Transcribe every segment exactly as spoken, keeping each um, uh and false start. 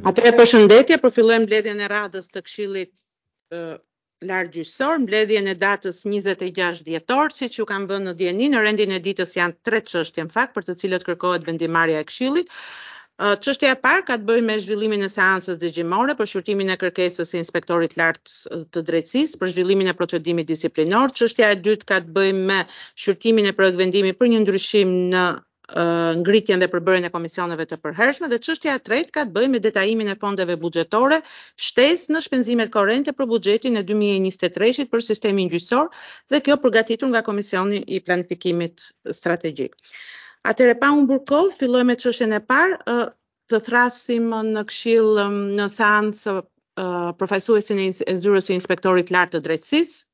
Atëherë përshëndetje, përfillojmë mbledhjen e radhës të Këshillit uh, largjyqësor, mbledhjen e datës njëzet e gjashtë dhjetor, siç ju kam vënë në dieni, në rendin e ditës janë tre çështje në fakt për të cilët kërkohet vendimarrja e Këshillit. Uh, Çështja e parë ka të bëjë me zhvillimin e seancës dëgjimore për shqyrtimin e kërkesës së Inspektorit Lart të Drejtësisë për zhvillimin e procedimit disiplinor. Çështja e dytë ka të bëjë me shqyrtimin e projektvendimit për një ndryshim në Uh, ngritjen dhe përbërjen e komisioneve të përhershme, dhe çështja e tretë ka të bëjë me detajimin e fondeve buxhetore, shtesë në shpenzimet korrente për buxhetin e dy mijë e njëzet e treshit për sistemin gjyqësor, dhe kjo përgatitur nga Komisioni i Planifikimit Strategjik. Atëherë pa humbur kohë, fillojmë me çështjen e parë, uh, të thrasim në Këshill um, në seancë uh, përfaqësuesin e zyrës së Inspektorit Lart të Drejtësisë.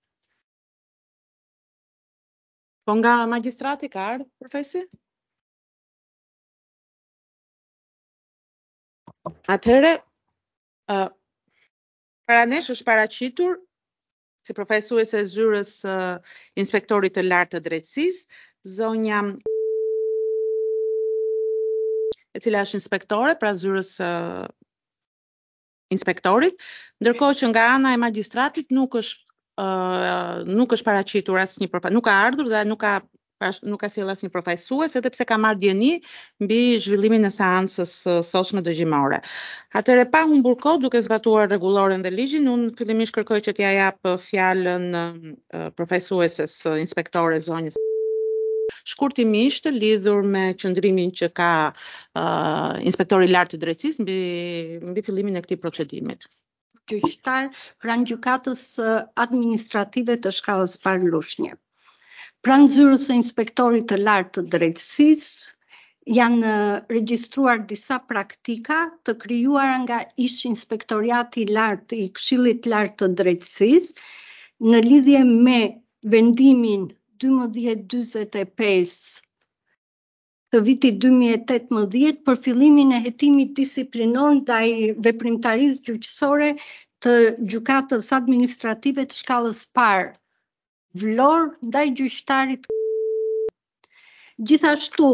Po nga magjistrati ka ardhur profesi? Atëherë, uh, para nesh është paraqitur si përfaqësuese e zyrës uh, Inspektorit të Lartë të Drejtësisë, zonja e cila është inspektore pra zyrës uh, inspektorit, ndërkohë që nga ana e magjistratit nuk është uh, nuk është paraqitur asnjë përfaqësues, nuk ka ardhur dhe nuk ka nuk ka sjell asnjë përfaqësues, edhe pse ka marrë dieni mbi zhvillimin e seancës së sotshme dëgjimore. Atëherë pa humbur kohë, duke zbatuar rregulloren dhe ligjin, unë fillimisht kërkoj që t'ja jap fjalën uh, përfaqësueses së inspektores zonjës shkurtimisht lidhur me qëndrimin që ka uh, Inspektori i Lartë të Drejtësisë mbi mbi fillimin e këtij procedimit. Gjyqtar pranë gjykatës administrative të shkallës parë Lushnjë. Pranë zyrës së Inspektorit të Lartë të Drejtësisë janë regjistruar disa praktika të krijuara nga Ish Inspektoriati i Lartë i Këshillit Lart të Drejtësisë në lidhje me vendimin dymbëdhjetë dyzet e pesë të vitit dy mijë e tetëmbëdhjetë për fillimin e hetimit disiplinor ndaj veprimtarisë gjyqësore të gjykatës administrative të shkallës parë Vlorë ndaj gjyqtarit. Gjithashtu,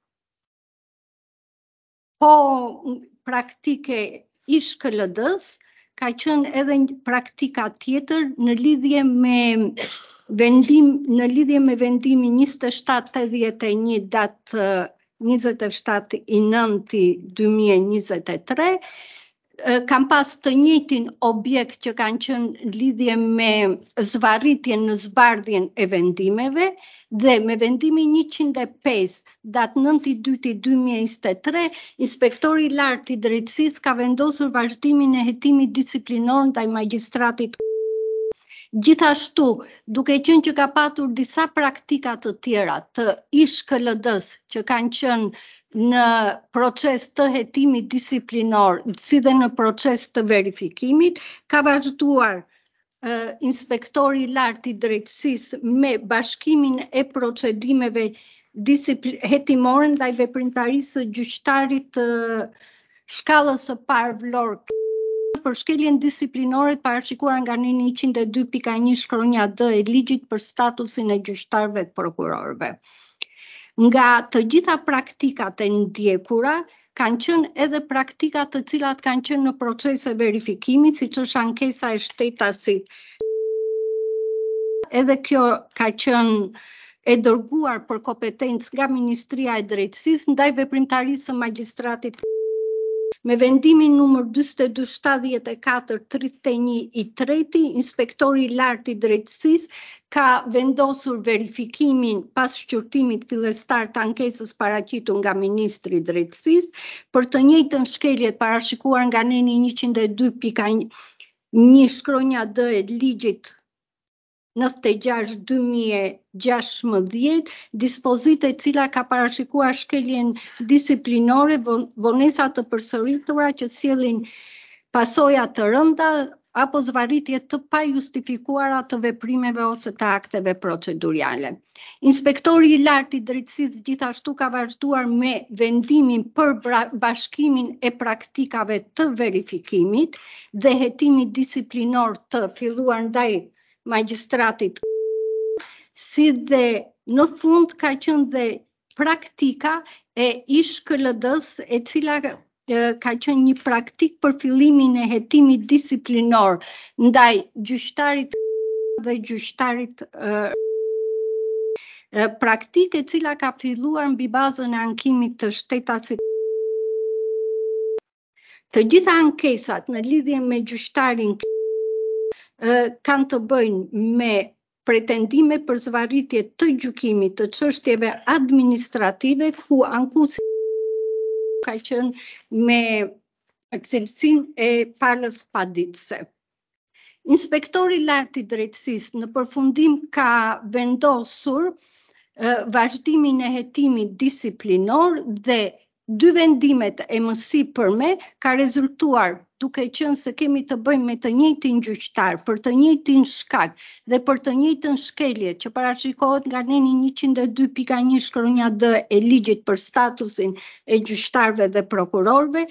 po praktike ish K L D-s ka qenë edhe një praktika tjetër në lidhje me vendim në lidhje me vendimin njëzet e shtatë tetëdhjetë e një datë njëzet e shtatë i nënti dy mijë e njëzet e tre, kam pas të njëjtin objekt që kanë qenë lidhje me zvarritjen në zbardhjen e vendimeve, dhe me vendimin njëqind e pesë datë nënti i dyti dy mijë e njëzet e tre, Inspektori i Lartë i Drejtësisë ka vendosur vazhdimin e hetimit disiplinor ndaj magjistratit. Gjithashtu, duke qenë që ka patur disa praktika të tjera të ish K L D-s që kanë qenë në proces të hetimit disiplinor, si dhe në proces të verifikimit, ka vazhduar uh, Inspektori i Lartë i Drejtësisë me bashkimin e procedimeve hetimore ndaj veprimtarisë së gjyqtarit uh, shkallës së parë Vlorë për shkeljen disiplinore të parashikuar nga neni njëqind e dy pika një shkronja D e ligjit për statusin e gjyqtarëve të prokurorëve. Nga të gjitha praktikat e ndjekura, kanë qenë edhe praktikat të cilat kanë qenë në procese verifikimi, siç është ankesa e shtetasit. Edhe kjo ka qenë e dërguar për kompetencë nga Ministria e Drejtësisë ndaj veprimtarisë së magjistratit. Me vendimin numër dyzet e dy shtatëdhjetë e katër tridhjetë e një i treti, Inspektori i Lartë i Drejtësisë ka vendosur verifikimin pas shqyrtimit fillestar të ankesës paraqitur nga Ministri i Drejtësisë për të njëjtën shkelje parashikuar nga neni njëqind e dy pika një shkronja D e ligjit nëntëdhjetë e gjashtë dy mijë e gjashtëdhjetë, dispozite e cila ka parashikuar shkeljen disiplinore, vonesa të përsëritura që sjellin pasoja të rënda apo zvarritje të pajustifikuara të veprimeve ose të akteve procedurale. Inspektori i Lartë i Drejtësisë gjithashtu ka vazhduar me vendimin për bashkimin e praktikave të verifikimit dhe hetimit disiplinor të filluar ndaj magjistratit, si dhe në fund ka qenë dhe praktika e ish K L D-s e cila ka qenë një praktik për fillimin e hetimit disiplinor ndaj gjyqtarit dhe gjyqtarit uh, praktikë e cila ka filluar mbi bazën e ankimit të shtetasit. Të gjitha ankesat në lidhje me gjyqtarin uh, kanë të bëjnë me pretendime për zvarritje të gjykimit të çështjeve administrative ku ankuesi ka qenë me cilësinë e palës paditëse. Inspektori i lartë i drejtësisë në përfundim ka vendosur uh, vazhdimin e hetimit disiplinor dhe dy vendimet e mësi për me ka rezultuar duke qenë se kemi të bëjmë me të njëjtin gjyqtar për të njëjtin shkak dhe për të njëjtën shkelje që parashikohet nga neni njëqind e dy pika një shkronja D e ligjit për statusin e gjyqtarëve dhe prokurorëve,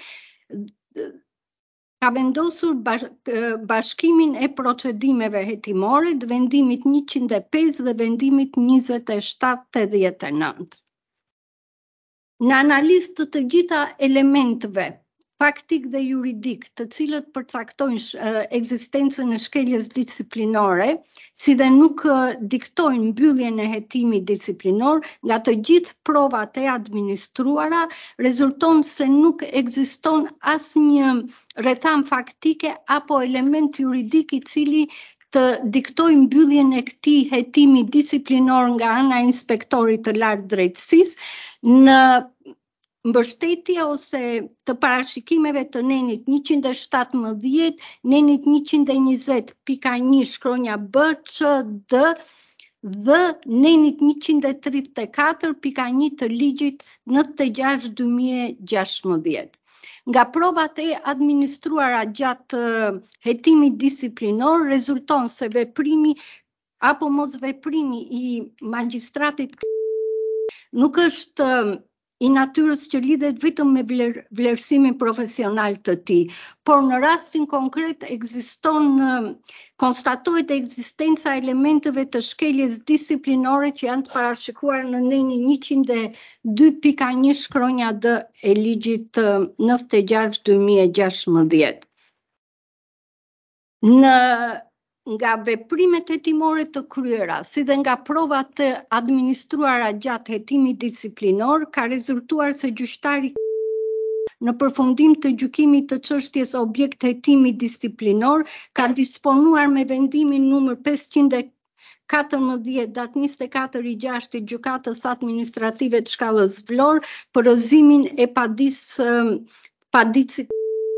ka vendosur bash, bashkimin e procedimeve hetimore të vendimit njëqind e pesë dhe vendimit njëzet e shtatë dhjetë e nëntë. Në analizë të të gjitha elementeve faktik dhe juridik të cilët përcaktojnë uh, ekzistencën e shkeljes disiplinore, si dhe nuk uh, diktojnë mbylljen e hetimit disiplinor, nga të gjithë provat e administruara, rezulton se nuk ekziston asnjë rretham faktike apo element juridik i cili të diktojnë mbylljen e këtij hetimi disiplinor nga ana e inspektorit të lartë drejtësisë në mbështetje ose të parashikimeve të nenit njëqind e shtatëmbëdhjetë, nenit njëqind e njëzet pika një shkronja B C D dhe nenit njëqind e tridhjetë e katër pika një të ligjit nëntëdhjetë e gjashtë dy mijë e gjashtëmbëdhjetë. Nga provat e administruara gjatë hetimit disiplinor rezulton se veprimi apo mos veprimi i magjistratit nuk është i natyrës që lidhet vetëm me vler, vlerësimin profesional të tij, por në rastin konkret ekziston, konstatohet ekzistenca e elementeve të shkeljes disiplinore që janë të parashikuar në nenin njëqind e dy pika një shkronja D e ligjit nëntëdhjetë e gjashtë dy mijë e gjashtëmbëdhjetë. Në nga veprimet hetimore të kryera, si dhe nga provat të administruara gjatë hetimit disiplinor, ka rezultuar se gjyqtari në përfundim të gjykimit të çështjes objekt hetimi disiplinor ka disponuar me vendimin numër pesëqind e katërmbëdhjetë datë njëzet e katër i gjashtë i gjykatës administrative të shkallës Vlorë për rrëzimin e padisë paditësit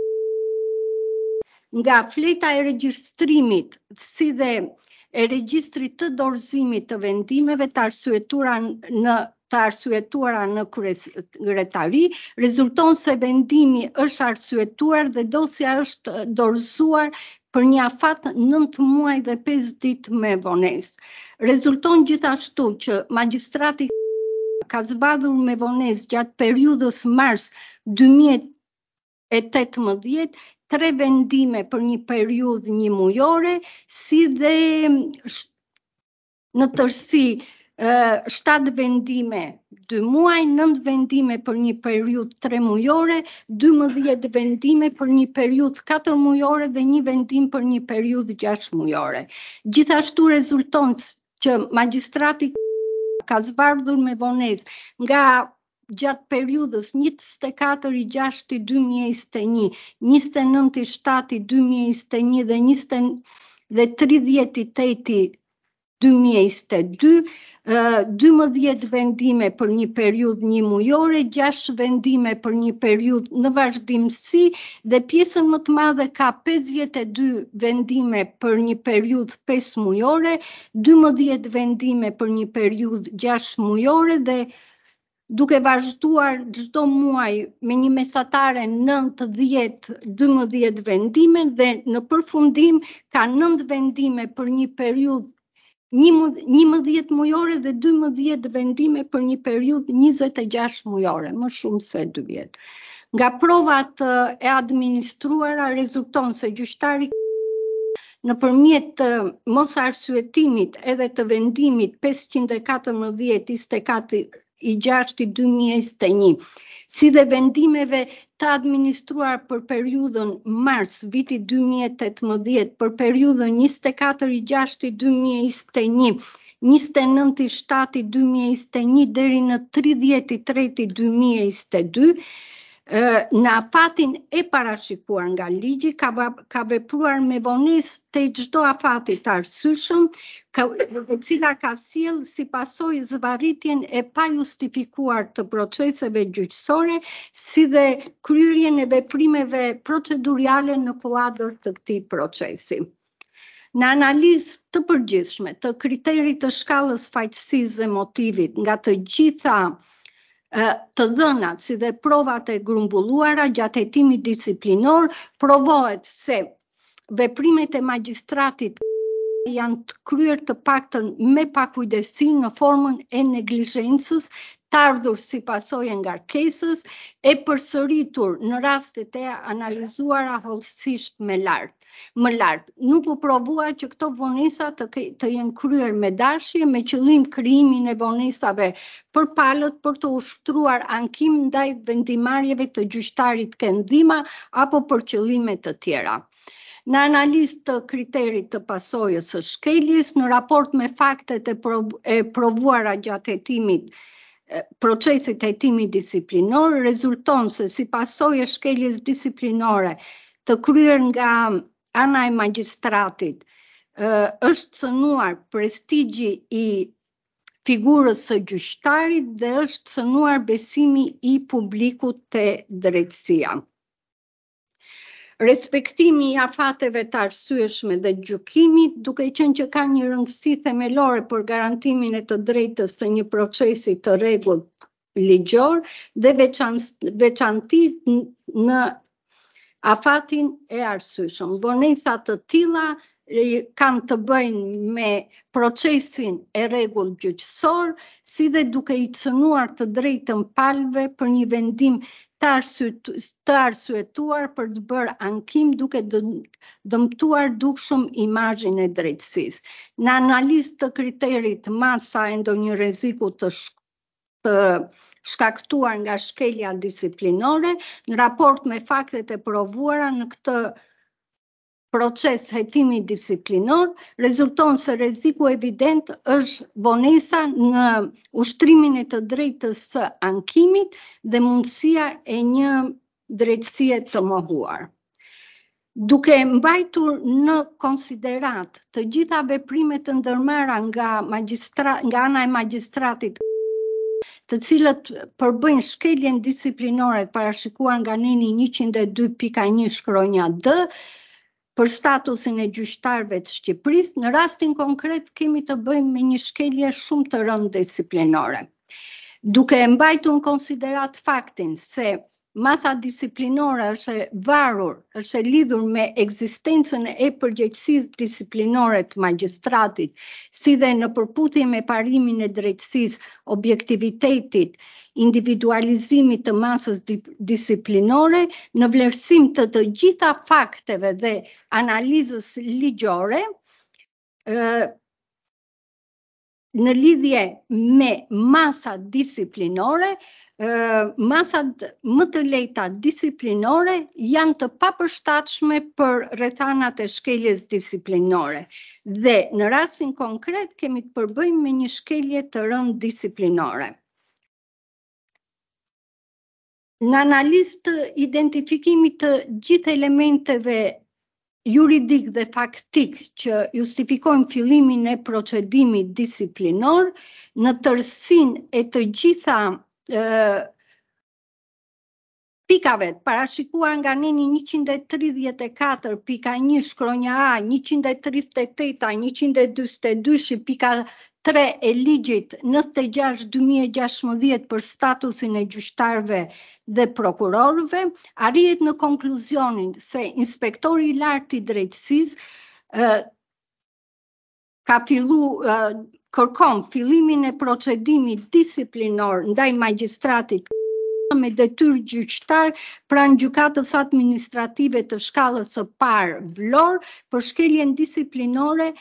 nga fleta e regjistrimit si dhe e regjistrit të dorëzimit të vendimeve të arsyetuara në të arsyetuara në kryetari, rezulton se vendimi është arsyetuar dhe dosja është dorëzuar për një afat nëntë muaj dhe pesë ditë me vonesë. Rezulton gjithashtu që magjistrati ka zbardhur me vonesë gjatë periudhës mars dy mijë e tetëmbëdhjetë tre vendime për një periudhë një mujore, si dhe në tërësi shtatë vendime dy muaj, nëntë vendime për një periudhë tre mujore, dymbëdhjetë vendime për një periudhë katër mujore dhe një vendim për një periudhë gjashtë mujore. Gjithashtu rezulton që magjistrati ka zbardhur me vonesë nga gjatë periudhës njëzet e katër i gjashtë i dy mijë e njëzet e një, njëzet e nëntë i shtatë i dy mijë e njëzet e një dhe njëzet dhe tridhjetë i tetë i dy mijë e njëzet e dy, dymbëdhjetë vendime për një periudhë një mujore, gjashtë vendime për një periudhë në vazhdimsi dhe pjesën më të madhe ka pesëdhjetë e dy vendime për një periudhë pesë mujore, dymbëdhjetë vendime për një periudhë gjashtë mujore dhe duke vazhduar çdo muaj me një mesatare nëntë, dhjetë, dymbëdhjetë vendime dhe në përfundim ka nëntë vendime për një periudhë njëmbëdhjetë mujore dhe dymbëdhjetë vendime për një periudhë njëzet e gjashtë mujore, më shumë se dy vjet. Nga provat e administruara rezulton se gjyqtari nëpërmjet mos arsyetimit edhe të vendimit pesëqind e katërmbëdhjetë njëzet e katër i gjashtë i dy mijë e njëzet e një, si dhe vendimeve të administruar për periudhën mars viti dy mijë e tetëmbëdhjetë për periudhën njëzet e katër i gjashti dy mijë e njëzet e një, njëzet e nëntë i shtati dy mijë e njëzet e një deri në tridhjetë i treti dy mijë e njëzet e dy, në afatin e parashikuar nga ligji ka, ka vepruar me vonesë te çdo afati të arsyeshëm, e cila ka sjell si pasojë zvarritjen e pajustifikuar të proceseve gjyqësore, si dhe kryerjen e veprimeve procedurale në kuadër të këtij procesi. Në analizë të përgjithshme të kriterit të shkallës faqësisë dhe motivit nga të gjitha të dhënat si dhe provat e grumbulluara gjatë hetimit disiplinor, provohet se veprimet e magjistratit janë të kryer të paktën me pakujdesi në formën e neglizhencës, të ardhur si pasojë e ngarkesës, e përsëritur në rastet e analizuara hollësisht me lart. Më lart, nuk u provua që këto vonesa të, të jenë kryer me dashje, me qëllim krijimin e vonesave për palët për të ushtruar ankim ndaj vendimarrjeve të gjyqtarit Kendhima apo për qëllime të tjera. Në analizë të kriterit të pasojës së shkeljes, në raport me faktet e, prov e provuara gjatë hetimit procesit të hetimit disiplinor, rezulton se si pasojë e shkeljes disiplinore të kryer nga ana e magjistratit, është cënuar prestigji i figurës së gjyqtarit dhe është cënuar besimi i publikut te drejtësia. Respektimi i afateve të arsyeshme dhe gjykimit, duke qenë që ka një rëndësi themelore për garantimin e të drejtës së një procesi të rregullt ligjor dhe veçanti në afatin e arsyeshëm. Vonesa të tilla kanë të bëjnë me procesin e rregullt gjyqësor, si dhe duke i cënuar të drejtën palëve për një vendim të arsyetuar për të bërë ankim duke dëmtuar dukshëm imazhin e drejtësisë. Në analizë të kriterit masa e ndonjë rreziku të, të shkaktuar nga shkelja disiplinore, në raport me faktet e provuara në këtë proces hetimi disiplinor, rezulton se rreziku evident është vonesa në ushtrimin e të drejtës së ankimit dhe mundësia e një drejtësie të mohuar. Duke mbajtur në konsiderat të gjitha veprimet të ndërmarra nga, nga ana e magjistratit, të cilët përbëjnë shkeljen disiplinore të parashikuar nga neni njëqind e dy pikë një shkronja D, për statusin e gjyqtarëve të Shqipërisë, në rastin konkret kemi të bëjmë me një shkelje shumë të rëndë disiplinore. Duke mbajtur në konsiderat faktin se masa disiplinore është e varur, është e lidhur me ekzistencën e përgjegjësisë disiplinore të magjistratit, si dhe në përputhje me parimin e drejtësisë, objektivitetit, individualizimit të masës disiplinore, në vlerësim të të gjitha fakteve dhe analizës ligjore, në lidhje me masat disiplinore, masat më të lehta disiplinore janë të papërshtatshme për rrethanat e shkeljes disiplinore dhe në rastin konkret kemi të përbëjmë me një shkelje të rëndë disiplinore. Në analizë të identifikimit të gjithë elementeve juridik dhe faktik që justifikojnë fillimin e procedimit disiplinor, në tërësinë e të gjitha e, pikave parashikuar nga neni njëqind e tridhjetë e katër pika një shkronja A, njëqind e tridhjetë e tetë, njëqind e dymbëdhjetë e dy pika tre e ligjit njëzet e gjashtë dy mijë e gjashtëmbëdhjetë për statusin e gjyqtarëve dhe prokurorëve, arrihet në konkluzionin se inspektori i lartë i drejtësisë eh, ka fillu eh, kërkon fillimin e procedimit disiplinor ndaj magjistratit me detyrë gjyqtar pranë gjykatës administrative të shkallës së parë Vlorë për shkeljen disiplinore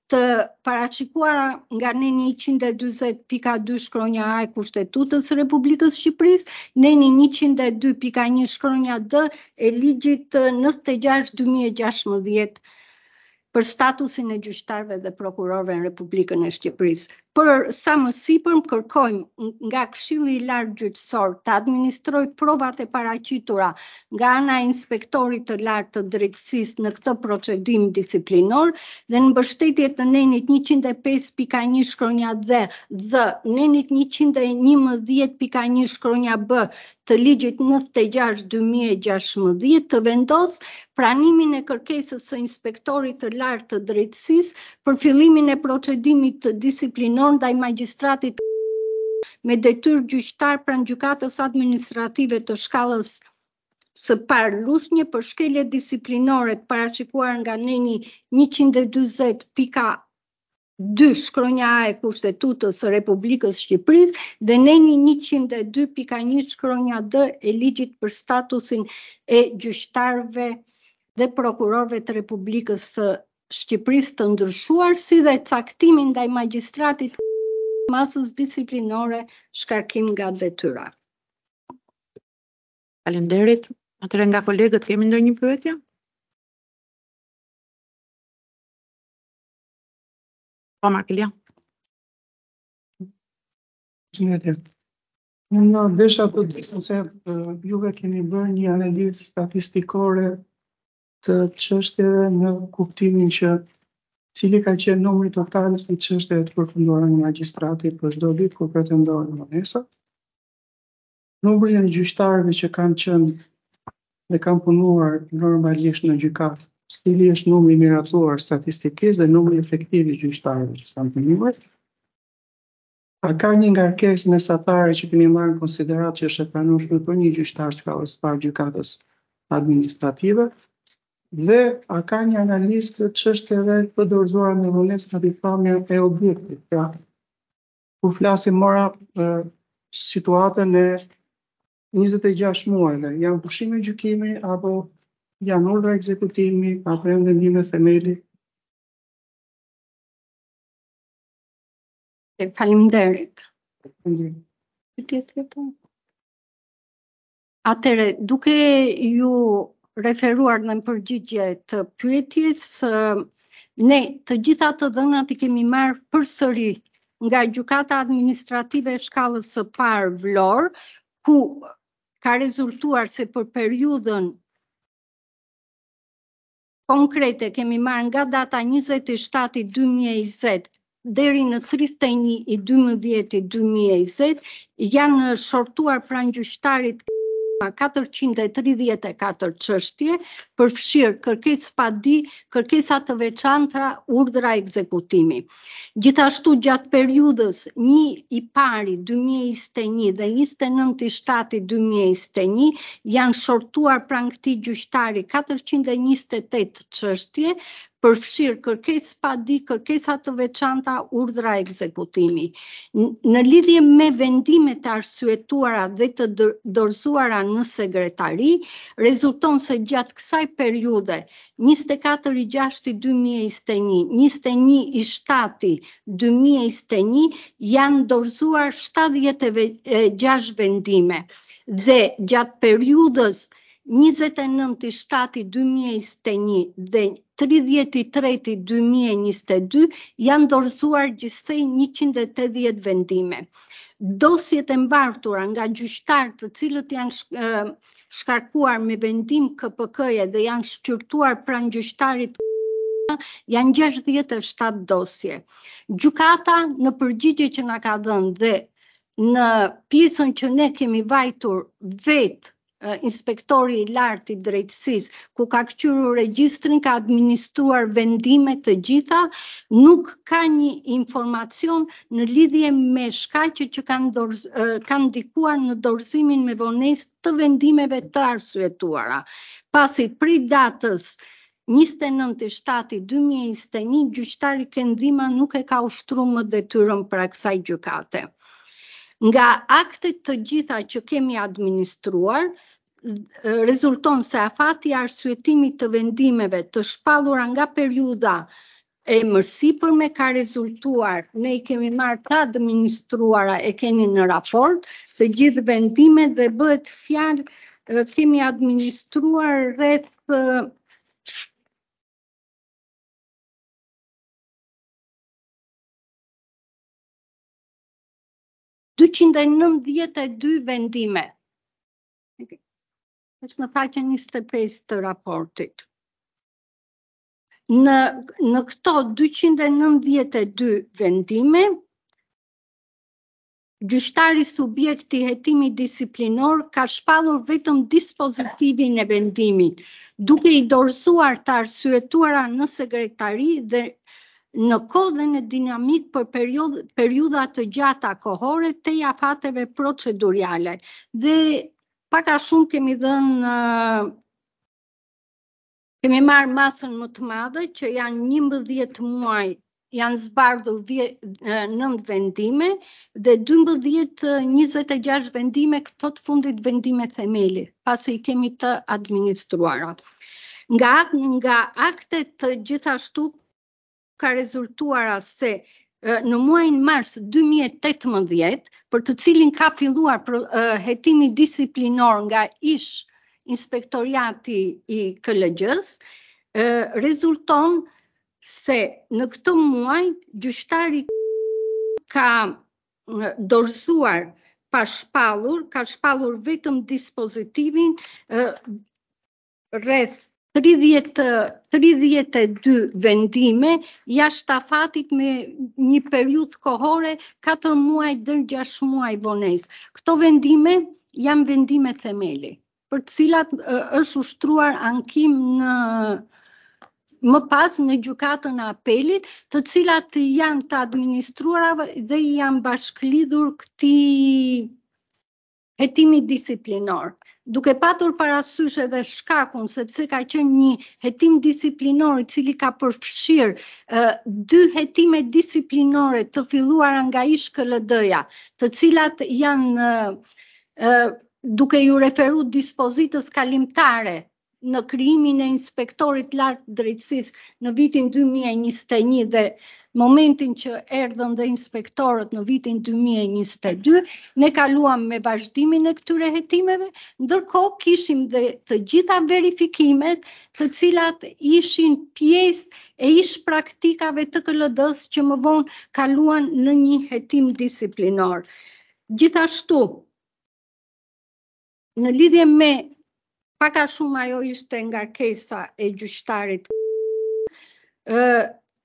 të parashikuara nga neni njëqind e dyzet pika dy shkronja A e Kushtetutës së Republikës së Shqipërisë, neni njëqind e dy pika një shkronja D e ligjit njëzet e gjashtë dy mijë e gjashtëmbëdhjetë për statusin e gjyqtarëve dhe prokurorëve në Republikën e Shqipërisë. Për sa më sipër kërkojmë nga Këshilli i Lartë Gjyqësor të administrojë provat e paraqitura nga ana e Inspektorit të Lartë të Drejtësisë në këtë procedim disiplinor dhe në mbështetje të nenit njëqind e pesë pika një shkronja D dhe nenit njëqind e njëmbëdhjetë pika një shkronja B të ligjit njëzet e gjashtë dy mijë e gjashtëmbëdhjetë të vendos pranimin e kërkesës së Inspektorit të Lartë të Drejtësisë për fillimin e procedimit të disiplinor ndaj magjistratit me detyrë gjyqtar pranë gjykatës administrative të shkallës së parë Lushnjë për shkelje disiplinore të parashikuar nga neni njëqind e dyzet pika dy shkronja A e Kushtetutës së Republikës së Shqipërisë dhe neni njëqind e dy pika një shkronja D e ligjit për statusin e gjyqtarëve dhe prokurorëve të Republikës së Shqipërisë të ndryshuar, si dhe caktimin ndaj magjistratit masës disiplinore shkarkim nga detyra. Faleminderit. Atëherë nga kolegët kemi ndonjë pyetje? Po Markelian. Përshëndetje. Unë desha të di se juve keni bërë një analizë statistikore të çështjeve në kuptimin që cili ka qenë numri total i çështjeve të përfunduara nga magjistrati për çdo ditë kur pretendohen vonesa. Numri i gjyqtarëve që kanë qenë dhe kanë punuar normalisht në gjykatë, cili është numri i miratuar statistikisht dhe numri efektiv i gjyqtarëve që kanë punuar. A ka një ngarkesë mesatare që keni marrë në konsiderat që është e pranueshme për një gjyqtar shkallës së parë gjykatës administrative? Dhe a ka një analizë të çështjeve të dorëzuara me vonesë në pikpamjen e objektit? Pra, kur flasim mora e, situatën e njëzet e gjashtë muajve, janë pushime gjykimi apo janë urdhra ekzekutimi apo janë vendime themeli? Faleminderit. Faleminderit. Atëre, duke ju referuar në përgjigje të pyetjes, ne të gjitha të dhënat i kemi marrë përsëri nga gjykata administrative e shkallës së parë Vlorë, ku ka rezultuar se për periudhën konkrete kemi marrë nga data njëzet e shtatë dy mijë e njëzet deri në tridhjetë e një i dymbëdhjetë dy mijë e njëzet janë shortuar pranë gjyqtarit katërqind e tridhjetë e katër çështje, përfshirë kërkesë padi, kërkesa të veçanta, urdhra ekzekutimi. Gjithashtu gjatë periudhës një i pari dy mijë e njëzet e një dhe njëzet e nëntë i shtatë dy mijë e njëzet e një janë shortuar pranë këtij gjyqtari katërqind e njëzet e tetë çështje, përfshirë kërkesë padi, kërkesa të veçanta, urdhra ekzekutimi. Në lidhje me vendimet e arsyetuara dhe të dorëzuara në segretari, rezulton se gjatë kësaj periudhe njëzet e katër i gjashtë dy mijë e njëzet e një, njëzet e një i shtatë dy mijë e njëzet e një janë dorëzuar shtatëdhjetë e gjashtë vendime dhe gjatë periudhës njëzet e nëntë i shtatë dy mijë e njëzet e një dhe tridhjetë i tretë dy mijë e njëzet e dy janë dorëzuar gjithsej njëqind e tetëdhjetë vendime. Dosjet e mbartura nga gjyqtarë të cilët janë shkarkuar me vendim K P K-je dhe janë shqyrtuar pranë gjyqtarit janë gjashtëdhjetë e shtatë dosje. Gjykata në përgjigje që na ka dhënë dhe në pjesën që ne kemi vajtur vetë Inspektori i Lartë i Drejtësisë, ku ka kthyer regjistrin, ka administruar vendimet të gjitha, nuk ka një informacion në lidhje me shkaqet që kanë dorz, kanë ndikuar në dorëzimin me vonesë të vendimeve të arsyetuara. Pasi prej datës njëzet e nëntë i shtatë dy mijë e njëzet e një gjyqtari Kendima nuk e ka ushtruar më detyrën pra kësaj gjykate. Nga aktet të gjitha që kemi administruar, rezulton se afati i arsyetimit të vendimeve të shpallura nga periudha e mërsipërme ka rezultuar, ne i kemi marrë të administruara, e keni në raport, se gjithë vendimet dhe bëhet fjalë, kemi administruar rreth dueqind e nëntëdhjetë e dy vendime. Është në faqen njëzet e pesë të raportit. Në, në këto dueqind e nëntëdhjetë e dy vendime, gjyqtari subjekti hetimi disiplinor ka shpallur vetëm dispozitivin e vendimit, duke i dorëzuar të arsyetuara në sekretari dhe në kohë dhe në dinamik për periud, periudha të gjata kohore të afateve procedurale. Dhe pak a shumë kemi dhënë, kemi marrë masën më të madhe, që janë njëmbëdhjetë muaj, janë zbardhur nëntë vendime, dhe dymbëdhjetë, njëzet e gjashtë vendime, këto të fundit vendime themeli, pasi i kemi të administruara. Nga, nga aktet të gjithashtu ka rezultuara se në muajin mars dy mijë e tetëmbëdhjetë, për të cilin ka filluar hetimi disiplinor nga ish inspektoriati i K L G-s, rezulton se në këtë muaj gjyqtari ka dorëzuar pa shpallur, ka shpallur vetëm dispozitivin rreth tridhjetë e dy vendime jashtë afatit me një periudhë kohore katër muaj deri gjashtë muaj vonesë. Këto vendime janë vendime themeli, për të cilat është ushtruar ankim në më pas në gjykatën e apelit, të cilat janë të administruara dhe janë bashklidhur këtij hetimi disiplinor. Duke patur parasysh edhe shkakun, sepse ka qenë një hetim disiplinor i cili ka përfshirë uh, dy hetime disiplinore të filluara nga ish K L D-ja, të cilat janë uh, uh, duke ju referu dispozitës kalimtare në krijimin e inspektorit lartë drejtësisë në vitin dy mijë e njëzet e një dhe momentin që erdhën dhe inspektorët në vitin dy mijë e njëzet e dy, ne kaluam me vazhdimin e këtyre hetimeve, ndërkohë kishim dhe të gjitha verifikimet të cilat ishin pjesë e ish praktikave të K L D-s që më vonë kaluan në një hetim disiplinor. Gjithashtu, në lidhje me pak a shumë ajo ishte ngarkesa e gjyqtarit, ë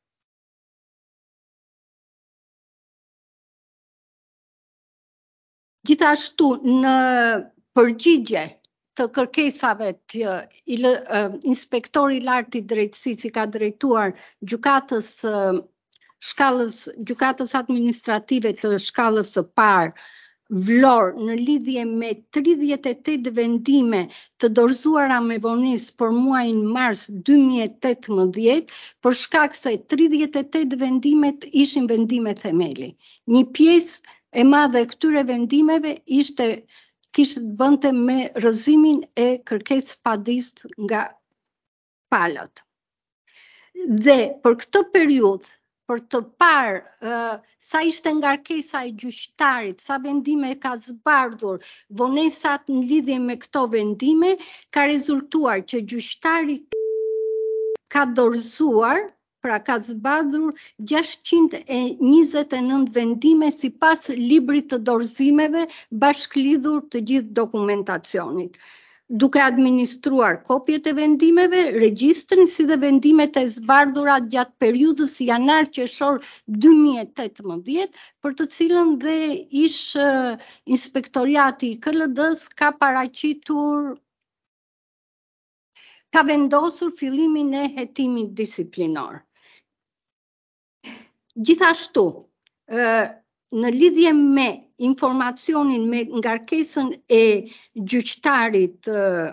Gjithashtu, në përgjigje të kërkesave të il, uh, inspektori lartë i drejtësisë i ka drejtuar gjykatës uh, shkallës gjykatës administrative të shkallës së parë Vlorë në lidhje me tridhjetë e tetë vendime të dorëzuara me vonesë për muajin mars dy mijë e tetëmbëdhjetë, për shkak se tridhjetë e tetë vendimet ishin vendime themeli. Një pjesë e madhe e këtyre vendimeve ishte kishte të bënte me rrëzimin e kërkesës padisë nga palët. Dhe për këtë periudhë, për të parë uh, sa ishte ngarkesa e gjyqtarit, sa vendime ka zbardhur, vonesat në lidhje me këto vendime, ka rezultuar që gjyqtari ka dorëzuar, pra ka zbardhur gjashtëqind e njëzet e nëntë vendime sipas librit të dorëzimeve bashklidhur të gjithë dokumentacionit, duke administruar kopjet e vendimeve, regjistrin si dhe vendimet e zbardhura gjatë periudhës janar-qershor dy mijë e tetëmbëdhjetë, për të cilën dhe ish uh, inspektoriati i K L D-s ka paraqitur, ka vendosur fillimin e hetimit disiplinor. Gjithashtu, uh, në lidhje me informacionin me ngarkesën e gjyqtarit uh,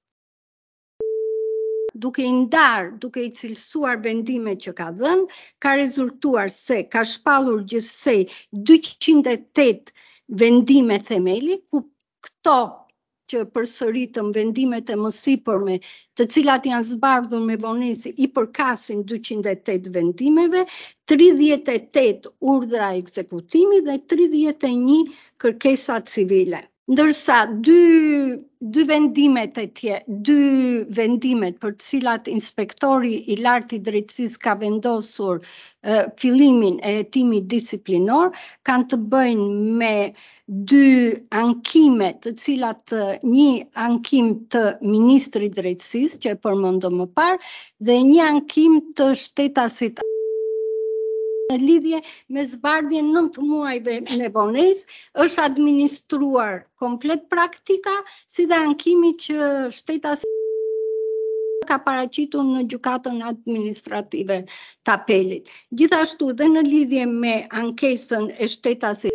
duke i ndarë, duke i cilësuar vendime që ka dhënë, ka rezultuar se ka shpallur gjithsej dyqind e tetë vendime themeli, ku këto që përsëritëm vendimet e mësipërme, të cilat janë zbardhur me vonesë i përkasin dyqind e tetë vendimeve, tridhjetë e tetë urdhra ekzekutimi dhe tridhjetë e një kërkesa civile. Ndërsa dy, dy vendimet e tje, dy vendimet për cilat inspektori i lartë i drejtësisë ka vendosur uh, fillimin e hetimit disiplinor, kanë të bëjnë me dy ankime, të cilat uh, një ankim të Ministrit Drejtësisë, që e përmendëm më parë, dhe një ankim të shtetasit në lidhje me zbardhjen nëntë muajve në vonesë, është administruar komplet praktika, si dhe ankimi që shtetasit ka paraqitur në gjykatën administrative të apelit. Gjithashtu dhe në lidhje me ankesën e shtetasit,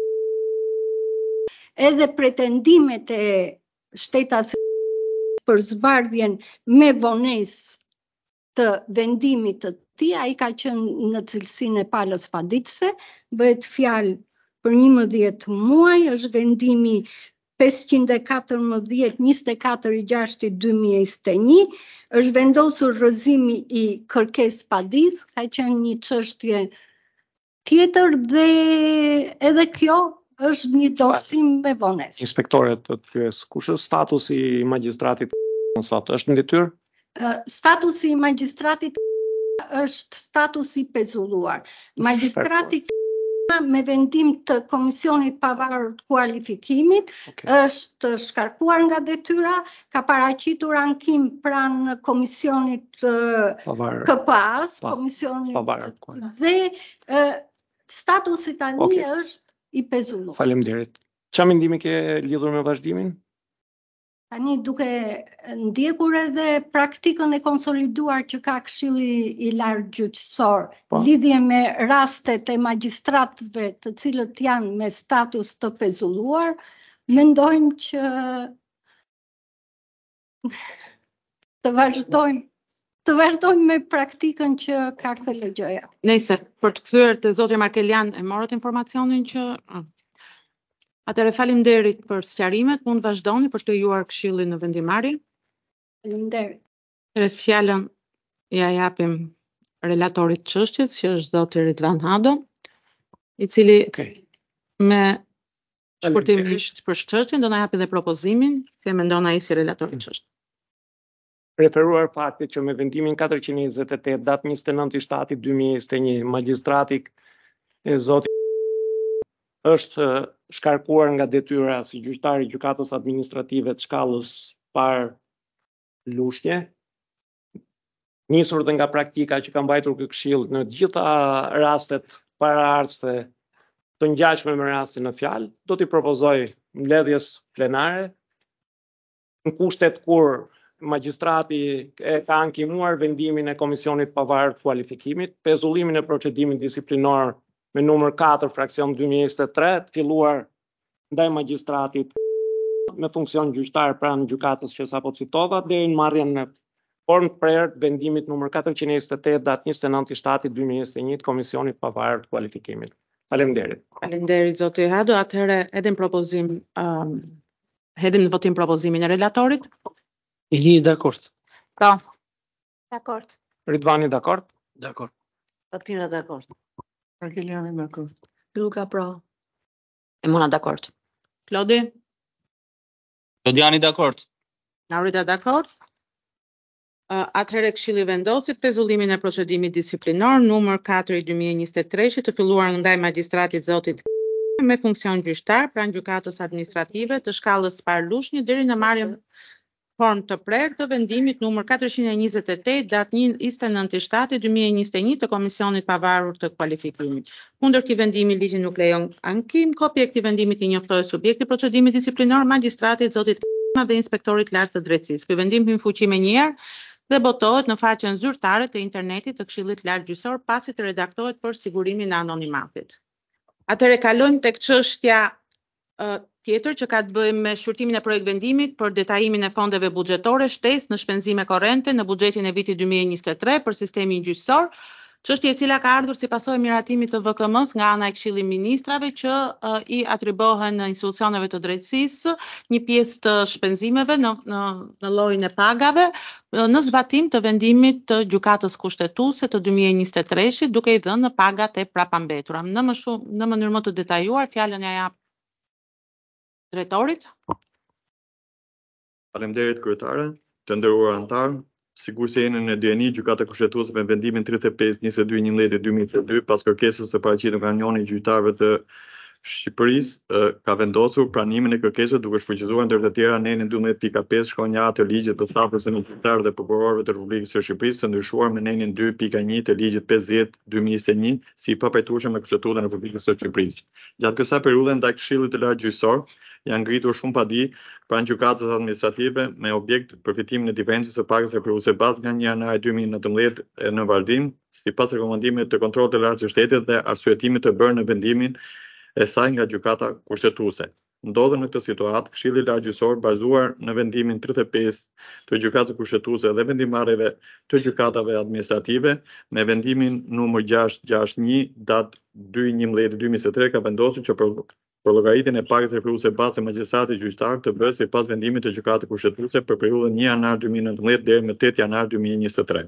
edhe pretendimet e shtetasit për zbardhjen me vonesë të vendimit të tij, ai ka qenë në cilësinë e palës paditëse, bëhet fjalë për njëmbëdhjetë muaj, është vendimi pesëqind e katërmbëdhjetë njëzet e katër i gjashti dy mijë e njëzet e një, është vendosur rrëzimi i kërkesë padisë, ka qenë një çështje tjetër dhe edhe kjo është një dorësim me vonesë. Inspektore, të pyes, kush është statusi i magjistratit sot? Është në detyrë? Statusi i magjistratit është statusi i pezulluar. Magjistrati me vendim të Komisionit Pavarur të Kualifikimit okay. është shkarkuar nga detyra, ka paraqitur ankim pranë Komisionit Pavar, K P A-s, pa, Komisionit Pavar, dhe uh, statusi tani okay. është i pezulluar. Faleminderit. Çfarë mendimi ke lidhur me vazhdimin? Tani duke ndjekur edhe praktikën e konsoliduar që ka Këshilli i Lartë Gjyqësor, lidhje me rastet e magjistratëve të cilët janë me status të pezulluar, mendojmë që të vazhdojmë të vazhdojmë me praktikën që ka këtë gjëja. Nëse për të kthyer te zoti Markelian e morët informacionin që atëre faleminderit për sqarimet, mund vazhdoni për të lejuar këshillin në vendimarrje. Faleminderit. Re fjalën ja japim relatorit të çështjes, që është zoti Ridvan Hado, i cili okay. me shpërtimisht për çështjen do na japë edhe propozimin, se mendon ai si relator i çështjes. Referuar faktit që me vendimin katërqind e njëzet e tetë datë njëzet e nëntë i shtatit dy mijë e njëzet e një, magjistrati e zotit është shkarkuar nga detyra si gjyqtar i gjykatës administrative të shkallës parë Lushnjë, nisur dhe nga praktika që ka mbajtur ky këshill në të gjitha rastet paraardhëse të ngjashme me rastin në fjalë, do t'i propozoj mbledhjes plenare në kushtet kur magjistrati e ka ankimuar vendimin e Komisionit Pavarur të Kualifikimit, pezullimin e procedimit disiplinor me numër katër fraksion dy mijë e njëzet e tre, të filluar ndaj magjistratit me funksion gjyqtar pranë gjykatës që sapo citova, deri në marrjen në formë të prerë të vendimit numër katërqind e njëzet e tetë datë njëzet e nëntë i shtatit dy mijë e njëzet e një të Komisionit Pavarur të Kualifikimit. Faleminderit. Faleminderit zoti Hado, atëherë edhe në propozim um, hedhim në votim propozimin e relatorit. Ili dakord. Po. Dakord. Ridvani dakord? Dakord. Papira dakord. Markeliani dakord. Luka pra. Emona dakord. Klodi? Klodiani dakord. Laurita dakord? Uh, atëherë Këshilli vendosi pezullimin e procedimit disiplinor numër katër i dy mijë e njëzet e tre të filluar ndaj magjistratit zotit me funksion gjyqtar pranë gjykatës administrative të shkallës parë Lushnjë deri në marrjen formë të prerë të vendimit numër katërqind e njëzet e tetë datë njëzet e nëntë i shtatit dy mijë e njëzet e një të Komisionit Pavarur të Kualifikimit. Kundër këtij vendimi ligji nuk lejon ankim, kopje e këtij vendimit i njoftohet subjekti procedimit disiplinor, magjistratit zotit dhe inspektorit lartë të drejtësisë. Ky vendim hyn fuqi më njëherë dhe botohet në faqen zyrtare të internetit të Këshillit Lartë Gjyqësor pasi të redaktohet për sigurimin e anonimatit. Atëherë kalojmë tek çështja uh, tjetër që ka të bëjë me shqyrtimin e projekt vendimit për detajimin e fondeve buxhetore, shtesë në shpenzime korrente në buxhetin e vitit dy mijë e njëzet e tre për sistemin gjyqësor. Çështje e cila ka ardhur si pasojë e miratimit të V K M-s nga ana e Këshillit Ministrave që uh, i atribohen institucioneve të drejtësisë një pjesë të shpenzimeve në në në llojin e pagave uh, në zbatim të vendimit të gjykatës kushtetuese të dy mijë e njëzet e tre-shit, duke i dhënë pagat e prapambetura. Në më shumë në mënyrë më të detajuar, fjalën ja jap drejtorit. Faleminderit kryetare, të nderuar antar. Sigur se jeni në dieni, gjykata kushtetuese me vendimin tridhjetë e pesë njëzet e dy njëmbëdhjetë dy mijë e njëzet e dy pas kërkesës së paraqitur nga Unioni i Gjyqtarëve të Shqipërisë, ka vendosur pranimin e kërkesës duke shfuqizuar ndër të tjera nenin dymbëdhjetë pikë pesë shkronja A të ligjit të statusit në gjyqtarë dhe prokurorëve të Republikës së Shqipërisë, së ndryshuar me nenin dy pikë një të ligjit pesëdhjetë dy mijë e njëzet e një si i papajtueshëm me Kushtetutën e Republikës së Shqipërisë. Gjatë kësaj periudhe ndaj Këshillit të Lartë Gjyqësor janë ngritur shumë padi pranë gjykatës administrative me objekt përfitimin e diferencës së pagës referuese bazë nga një janar dy mijë e nëntëmbëdhjetë në vazhdim, sipas rekomandimeve të kontrollit të lartë të shtetit dhe arsyetimit të bërë në vendimin e saj nga gjykata kushtetuese. Ndodhen në këtë situatë, Këshilli i Lartë Gjyqësor bazuar në vendimin tridhjetë e pesë të gjykatës kushtetuese dhe vendimarrjeve të gjykatave administrative me vendimin numër gjashtë gjashtëdhjetë e një datë dy njëmbëdhjetë dy mijë e njëzet e tre ka vendosur që për për llogaritjen e pagës referuese bazë e magjistratit gjyqtar të bëhet sipas vendimit të gjykatës kushtetuese për periudhën një janar dy mijë e nëntëmbëdhjetë deri më tetë janar dy mijë e njëzet e tre.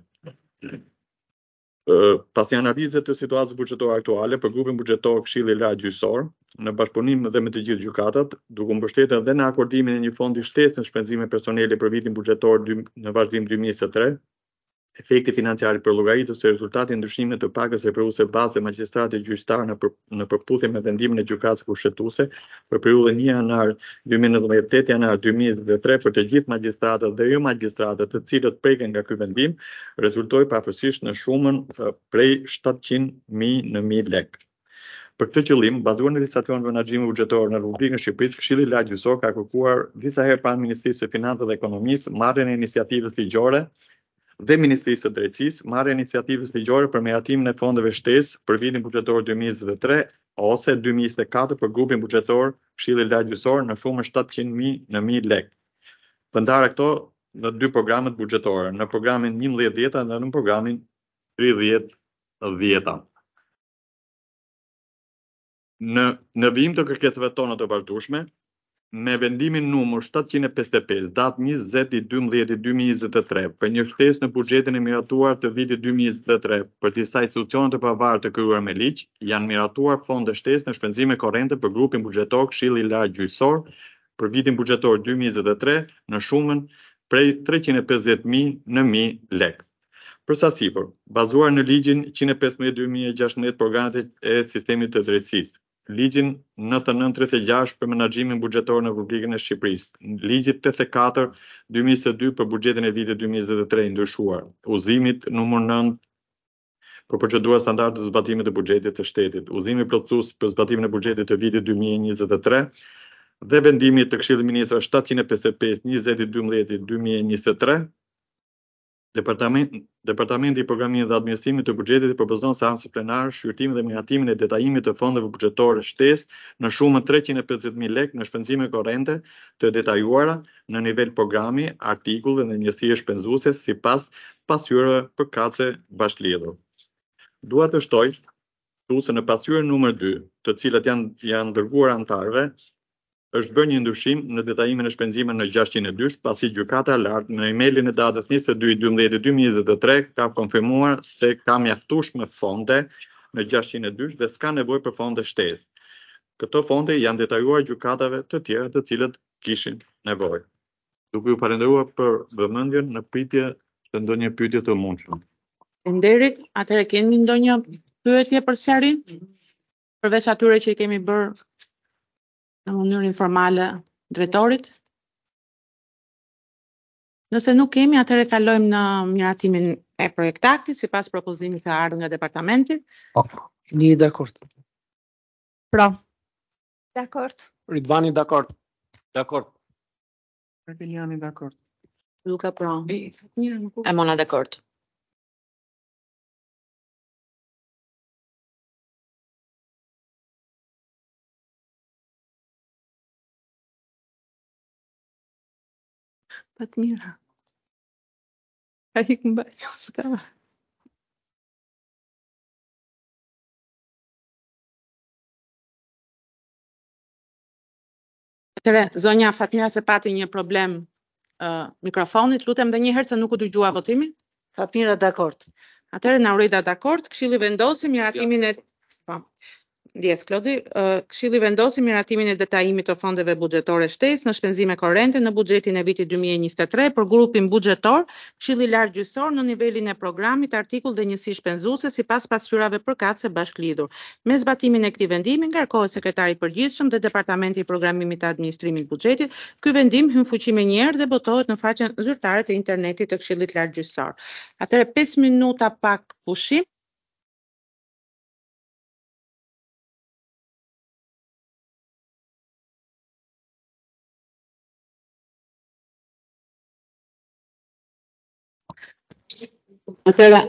Uh, pasi analizës të situatës buxhetore aktuale për grupin buxhetor Këshilli i Lartë Gjyqësor, në bashkëpunim dhe me të gjithë gjykatat, duke u mbështetur edhe në akordimin e një fondi shtesë në shpenzime personele për vitin buxhetor në vazhdim dy mijë e njëzet e tre, efekti financiar për llogaritjes së rezultatit ndryshimit të pagës referuese bazë e magjistratit gjyqtar në për, në përputhje me vendimin e gjykatës kushtetuese për periudhën një janar dy mijë e nëntëmbëdhjetë tetë janar dy mijë e njëzet e tre për të gjithë magjistratët dhe jo magjistratët të cilët preken nga ky vendim, rezultoi pafësisht në shumën prej shtatëqind mijë në mijë lekë. Për këtë qëllim, bazuar në legislacionin e menaxhimit buxhetor në Republikën e Shqipërisë, Këshilli i Lartë Gjyqësor ka kërkuar disa herë pranë Ministrisë së Financave dhe Ekonomisë marrjen e iniciativës ligjore dhe Ministrisë së Drejtësisë marrë iniciativës ligjore për miratimin e fondeve shtesë për vitin buxhetor dy mijë e njëzet e tre ose dy mijë e njëzet e katër për grupin buxhetor Këshilli i Lartë Gjyqësor në shumën shtatëqind mijë në mijë lekë. Vendare këto në dy programet buxhetore, në programin njëmbëdhjetë dhjetë dhe në programin tridhjetë dhjetë. Në në vijim të kërkesave tona të vazhdueshme, me vendimin numër shtatëqind e pesëdhjetë e pesë, datë njëzet i dymbëdhjetë dy mijë e njëzet e tre, për një shtesë në buxhetin e miratuar të vitit dy mijë e njëzet e tre për disa institucione të pavarur të krijuar me ligj, janë miratuar fonde shtesë në shpenzime korrente për grupin buxhetor Këshilli i Lartë Gjyqësor për vitin buxhetor dy mijë e njëzet e tre në shumën prej treqind e pesëdhjetë mijë në mijë lekë. Për sa sipër, bazuar në ligjin njëzet e pesëmbëdhjetë dy mijë e gjashtëmbëdhjetë programet e sistemit të drejtësisë, ligjin nëntëdhjetë e nëntë tridhjetë e gjashtë për menaxhimin buxhetor në Republikën e Shqipërisë, ligjit tetëdhjetë e katër dy mijë e njëzet e dy për buxhetin e vitit dy mijë e njëzet e tre i ndryshuar, udhëzimit numër nëntë për procedura standarde të zbatimit të buxhetit të shtetit, udhëzimi plotësues për zbatimin e buxhetit të vitit dy mijë e njëzet e tre dhe vendimit të Këshillit të Ministrave shtatëqind e pesëdhjetë e pesë njëzet i dymbëdhjetë dy mijë e njëzet e tre. Departament, Departamenti i Programimit dhe Administrimit të Buxhetit propozon seancë plenare shqyrtimin dhe miratimin e detajimit të fondeve buxhetore shtesë në shumën treqind e pesëdhjetë mijë lekë në shpenzime korrente të detajuara në nivel programi, artikull dhe njësie shpenzuese sipas pasqyrave përkatëse bashkëlidhur. Dua të shtoj këtu se në pasqyrën numër dy, të cilat janë janë dërguar antarëve, është bërë një ndryshim në detajimin e shpenzimeve në gjashtëqind e dy, pasi gjykata e lartë në emailin e datës njëzet e dy i dymbëdhjetë dy mijë e njëzet e tre ka konfirmuar se ka mjaftueshme fonde në gjashtëqind e dy dhe s'ka nevojë për fonde shtesë. Këto fonde janë detajuar gjykatave të tjera të cilët kishin nevojë. Duke ju falendëruar për vëmendjen në pritje të ndonjë pyetje të mundshme. Faleminderit. Atëherë keni ndonjë pyetje për sqarim? Përveç atyre që i kemi bërë në mënyrë informale drejtorit. Nëse nuk kemi, atëherë kalojmë në miratimin e projektaktit sipas propozimit të ardhur nga departamenti. Një dakord. Pra. Dakord. Ridvani dakord. Dakord. Rebeliani dakord. Luka pra. E, Fatmira nuk u- Emona dakord. Fatmira. Ai këmbaj, s'ka. Atëre, zonja Fatmira se pati një problem uh, mikrofonit, lutem edhe një herë se nuk u dëgjua votimin. Fatmira, dakord. Atëherë na urita dakord, Këshilli vendosi miratimin e po. Ndjes Klodi, uh, Këshilli vendosi miratimin e detajimit të fondeve buxhetore shtesë në shpenzime korrente në buxhetin e vitit dy mijë e njëzet e tre për grupin buxhetor, Këshilli Lart Gjyqësor në nivelin e programit, artikull dhe njësi shpenzuese sipas pasqyrave përkatëse bashklidhur. Me zbatimin e këtij vendimi ngarkohet sekretari i përgjithshëm dhe departamenti i programimit të administrimit të buxhetit. Ky vendim hyn fuqi me një herë dhe botohet në faqen zyrtare të internetit të Këshillit Lart Gjyqësor. Atëherë pesë minuta pak pushim. Atëra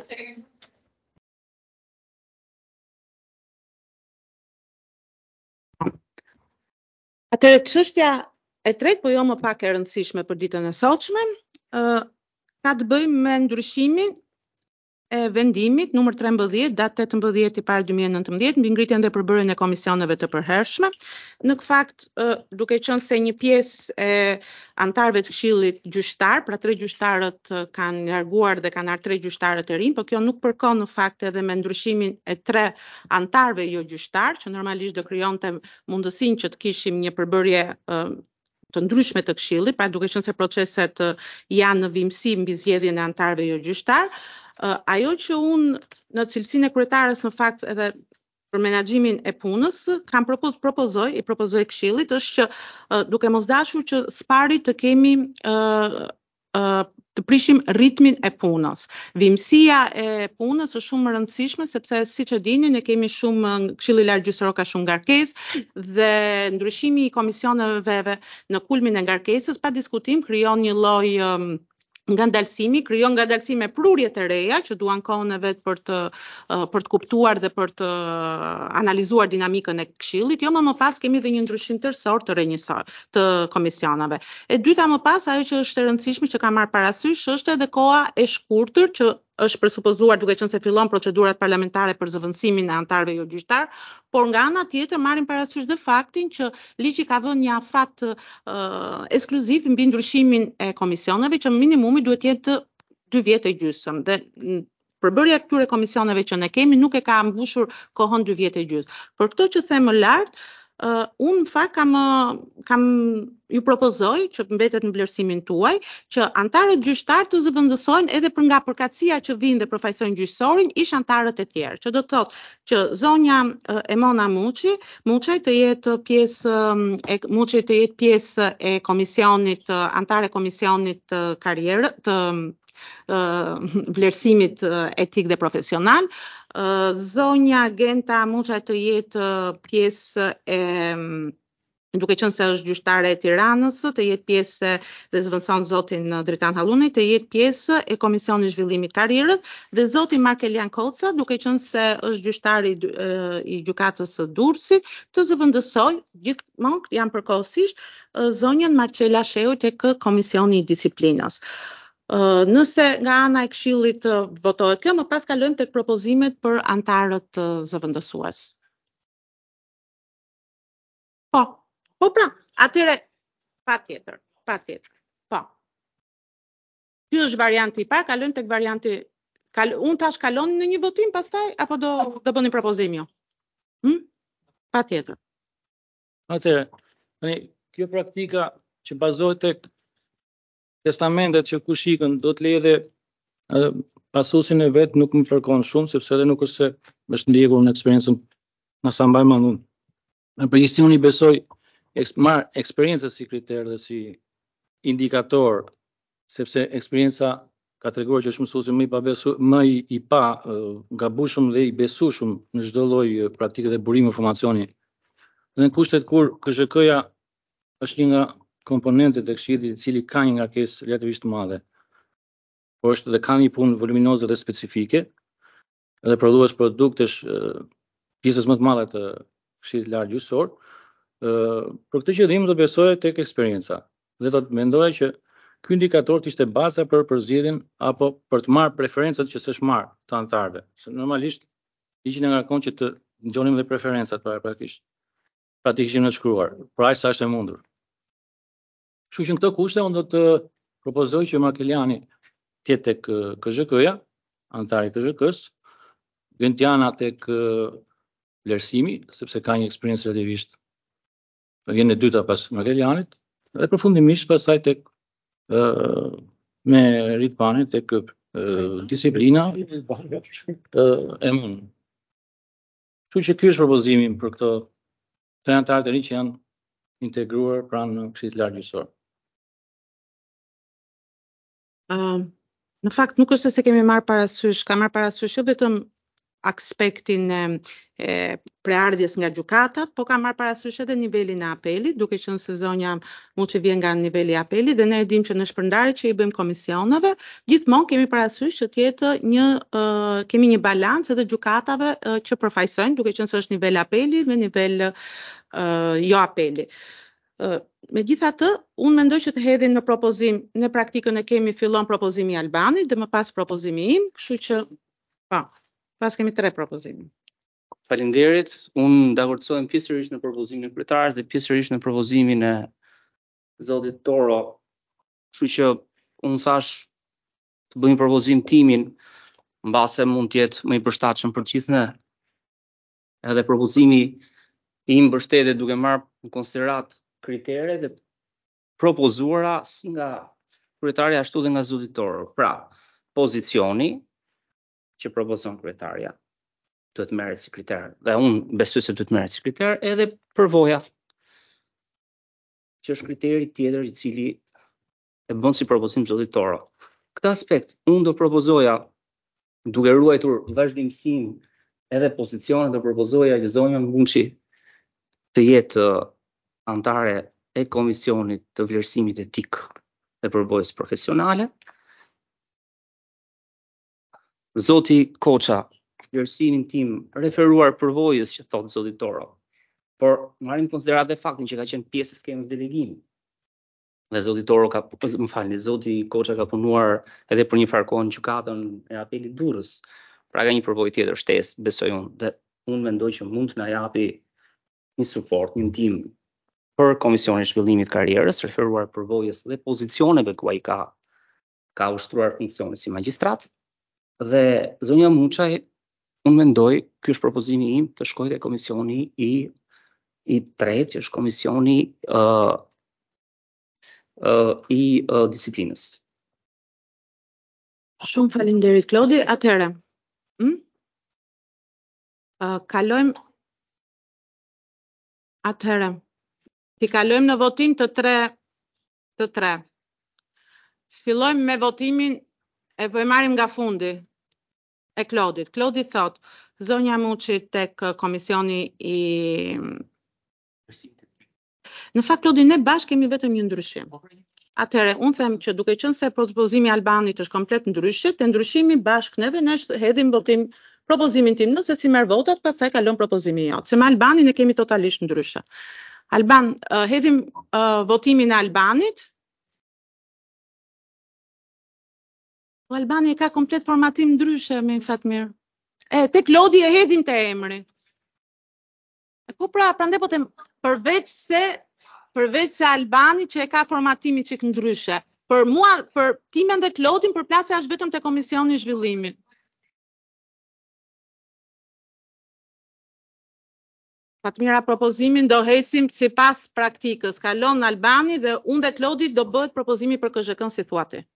Atëre çështja e tretë, po jo më pak e rëndësishme për ditën e sotshme, ë ka të bëjë me ndryshimin e vendimit numër trembëdhjetë datë tetëmbëdhjetë i parë dy mijë e nëntëmbëdhjetë mbi ngritjen dhe përbërjen e komisioneve të përhershme. Në fakt, duke qenë se një pjesë e antarëve të Këshillit gjyqtar, pra tre gjyqtarët kanë larguar dhe kanë ardhur tre gjyqtarë të rinj, por kjo nuk përkon në fakt edhe me ndryshimin e tre antarëve jo gjyqtar, që normalisht do krijonte mundësinë që të kishim një përbërje të ndryshme të Këshillit, pra duke qenë se proceset janë në vimësi mbi zgjedhjen e antarëve jo gjyqtar. Uh, ajo që unë në cilësinë e kryetares në fakt edhe për menaxhimin e punës kam propoz, propozoj, i propozoj Këshillit është që uh, duke mos dashur që spari të kemi uh, uh, të prishim ritmin e punës. Vimësia e punës është shumë e rëndësishme sepse siç e dini ne kemi shumë Këshilli Lart Gjyqësor ka shumë ngarkesë dhe ndryshimi i komisioneve në kulmin e ngarkesës pa diskutim krijon një lloj um, ngandalësimi, krijon ngandalësime prurje të reja që duan kohën e vet për të uh, për të kuptuar dhe për të analizuar dinamikën e Këshillit. Jo më më pas kemi edhe një ndryshim tërësor të rënjësor të komisioneve. E dyta më pas ajo që është e rëndësishme që kam marrë parasysh është edhe koha e shkurtër që është presupozuar duke qenë se fillon procedurat parlamentare për zëvendësimin e antarëve jo gjyqtar, por nga ana tjetër marrim parasysh dhe faktin që ligji ka vënë një afat uh, ekskluziv mbi ndryshimin e komisioneve që minimumi duhet jetë dy vjet e gjysmë dhe përbërja e këtyre komisioneve që ne kemi nuk e ka mbushur kohën dy vjet e gjysmë. Për këtë që them më lart, Uh, unë në fakt kam, kam ju propozoj që mbetet në vlerësimin tuaj që antarët gjyqtar të zëvendësojnë edhe për nga përkatësia që vinë dhe përfaqësojnë gjyqësorin ish antarët e tjerë, që do të thotë që zonja uh, Emona Muçi, Muçaj të jetë pjesë e Muçaj të jetë pjesë e komisionit, uh, antare komisionit të uh, karrierë të Uh, vlerësimit uh, etik dhe profesional. Uh, zonja Genta Muçaj të jetë uh, pjesë e duke qenë se është gjyqtare e Tiranës, të jetë pjesë dhe zëvendëson zotin Dritan Halluni, të jetë pjesë e Komisionit Zhvillimit Karrierës dhe zoti Markelian Koca, duke qenë se është gjyqtari i, i gjykatës së Durrësit, të zëvendësoj gjithmonë janë përkohësisht uh, zonjën Marcela Sheu tek Komisioni i Disiplinës. Uh, nëse nga ana e Këshillit uh, votohet kjo, më pas kalojmë tek propozimet për antarët uh, zëvendësues. Po, po pra, atëre patjetër, patjetër. Po. Ky është varianti i parë, kalojmë tek varianti kal, unë tash kalon në një votim pastaj apo do do bëni propozim jo? Hm? Patjetër. Atëre, tani kjo praktika që bazohet tek testamentet që kush ikën do të lejë dhe pasusin e vet nuk më përkon shumë sepse edhe nuk është se është ndjekur në eksperiencën nga sa mbaj mend unë. Në përgjithësi unë i besoj eks, marr eksperiencën si kriter dhe si indikator sepse eksperienca ka treguar që është mësuesi më i pabesu, më i, i pa uh, gabueshëm dhe i besueshëm në çdo lloj praktike dhe burimi informacioni. Dhe në kushtet kur K Z K-ja është një nga komponentët e Këshillit i cili ka një ngarkesë relativisht të madhe, por është dhe ka një punë voluminoze dhe specifike, dhe prodhues produktesh pjesës më të madhe të Këshillit Lart Gjyqësor, për këtë qëllim do besoja tek eksperienca dhe do të mendoja që ky indikator të ishte baza për përzgjedhjen apo për të marrë preferencat që s'është marrë të antarëve. Se normalisht ligji na ngarkon që të ngjonim dhe preferencat para praktikisht. Pra të kishim në shkruar, pra aq sa është e mundur. Kështu që në këtë kushte unë do të propozoj që Markeliani të jetë tek K Z K-ja, antari K Z K-s, Gentiana tek vlerësimi, sepse ka një eksperiencë relativisht vjen e dyta pas Markelianit, dhe përfundimisht pastaj tek ë me Ritpani tek ë, disiplina ë, e mund. Kështu që ky është propozimi im për këto tre anëtarë të rinj që janë integruar pranë Këshillit të Lartë Gjyqësor. Ë, në fakt nuk është se kemi marrë parasysh, ka marrë parasysh jo vetëm aspektin e, e preardhjes nga gjykatat, po ka marrë parasysh edhe nivelin e apelit, duke qenë se zonja Muçi vjen nga niveli i apelit dhe ne e dimë që në shpërndarjet që i bëjmë komisioneve, gjithmonë kemi parasysh që të jetë një uh, kemi një balancë edhe gjykatave uh, që përfaqësojnë, duke qenë se është nivel apeli me nivel uh, jo apeli. Uh, Megjithatë, unë mendoj që të hedhim në propozim, në praktikën e kemi fillon propozimi i Albanit dhe më pas propozimi im, kështu që po, pas kemi tre propozime. Faleminderit. Unë dakordsohem pjesërisht në propozimin e kryetarës dhe pjesërisht në propozimin e zotit Toro. Kështu që unë thash të bëjmë propozim timin mbase mund të jetë më i përshtatshëm për të gjithë ne. Edhe propozimi im mbështetet duke marrë në konsiderat kriteret dhe propozuara si nga kryetarja ashtu dhe nga zoti Toro. Pra, pozicioni që propozon kryetarja duhet merret si kriter. Dhe unë besoj se duhet merret si kriter edhe përvoja, që është kriteri tjetër i cili e bën si propozim zoti Toro. Këtë aspekt unë do propozoja duke ruajtur vazhdimsinë edhe pozicionin do propozoja që zonja Muçi të jetë antare e komisionit të vlerësimit etik dhe përvojës profesionale. Zoti Koça, vlerësimin tim referuar përvojës që thotë zoti Toro, por marrim në konsiderat dhe faktin që ka qenë pjesë e skemës delegimi. Dhe zoti Toro ka, më falni, zoti Koça ka punuar edhe për një farë kohë në gjykatën e apelit Durrës. Pra ka një përvojë tjetër shtesë, besoj unë, dhe unë mendoj që mund të na japi një suport, një ndihmë për Komisionin e Zhvillimit të Karrierës, referuar përvojës dhe pozicioneve ku ai ka ka ushtruar funksionin si magjistrat. Dhe zonja Muçaj, unë mendoj, ky është propozimi im, të shkojë te komisioni i i tretë, që është komisioni uh, uh, i uh, disiplinës. Shumë faleminderit Klodi. Atëherë, hm? Uh, kalojmë atëherë. Ti kalojmë në votim të tre të tre. Fillojmë me votimin e po e marrim nga fundi e Klodit. Klodi thot, zonja Muçi tek komisioni i Në fakt Klodi ne bashkë kemi vetëm një ndryshim. Atëherë, unë them që duke qenë se propozimi i Albanit është komplet ndryshe, te ndryshimi bashkë neve ne hedhim votim propozimin tim, nëse si merr votat, pastaj kalon propozimi jot. Se me Albanin e kemi totalisht ndryshe. Alban, uh, hedhim uh, votimin e Albanit. Albani ka komplet formatim ndryshe me Fatmir. E te Klodi e hedhim te emri. E po pra, prandaj po them, përveç se përveç se Albani që e ka formatimin çik ndryshe. Për mua, për timen dhe Klodin, përplasja është vetëm te Komisioni i Zhvillimit. Fatmira, propozimin do hecim sipas praktikës. Kalon Albani dhe unë dhe Klodi do bëhet propozimi për K Z K-n si thua ti.